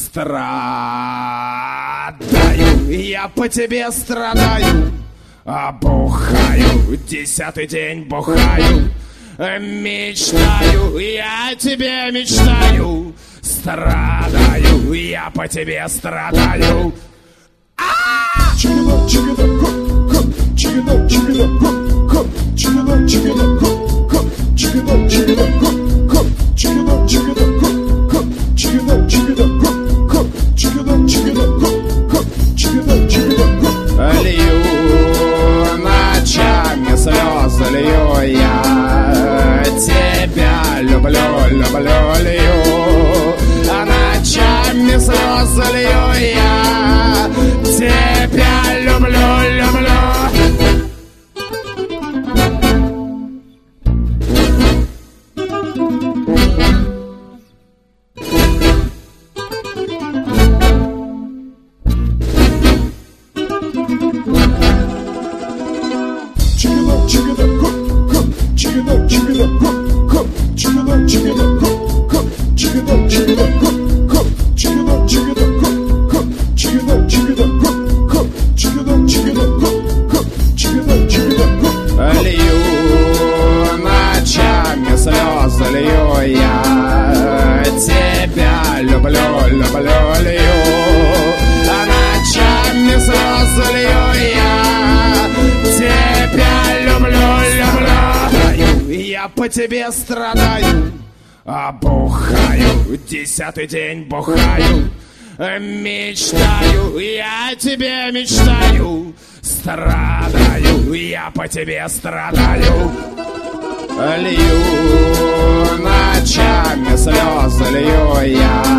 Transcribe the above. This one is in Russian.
Страдаю, я по тебе страдаю, бухаю, 10-й день бухаю. Мечтаю, я о тебе мечтаю. Страдаю, я по тебе страдаю. Лью ночами слезы, лью я тебя люблю, люблю, лью. А ночами слезы лью я тебя люблю, люблю. Лью ночами слезы, лью я тебя люблю, люблю, лью. А ночами слезы лью я тебя люблю, люблю. Я по тебе страдаю, бухаю, 10-й день бухаю. Мечтаю, я о тебе мечтаю. Страдаю, я по тебе страдаю. Лью ночами слезы, лью я